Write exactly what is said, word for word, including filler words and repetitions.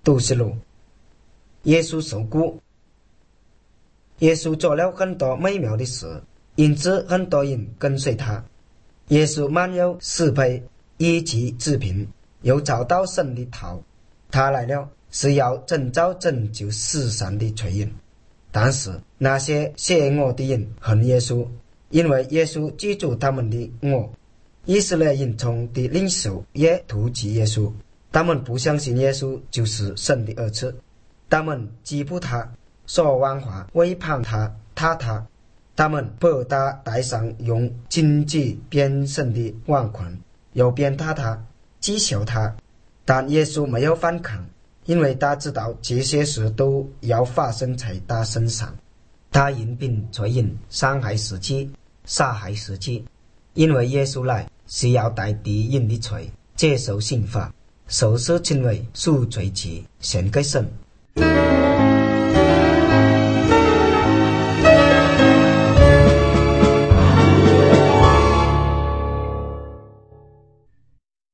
都是路。耶稣受苦，耶稣做了很多美妙的事，因此很多人跟随他。耶稣满有慈悲，医治治病，又找到神的道。他来了是要征召拯救世上的罪人。但是那些邪恶的人恨耶稣，因为耶稣记住他们的恶。以色列人中的领袖也妒忌耶稣，他们不相信耶稣就是神的儿子，他们击捕他，说谎话，诽谤他，踏他。他们把他戴上用荆棘编成的王冠，又鞭挞他，讥笑他。但耶稣没有反抗，因为他知道这些事都要发生在他身上。他因病罪人，伤害自己，杀害自己。因为耶稣来是要代替人的罪，接受刑罚，受死成为赎罪祭，献给神。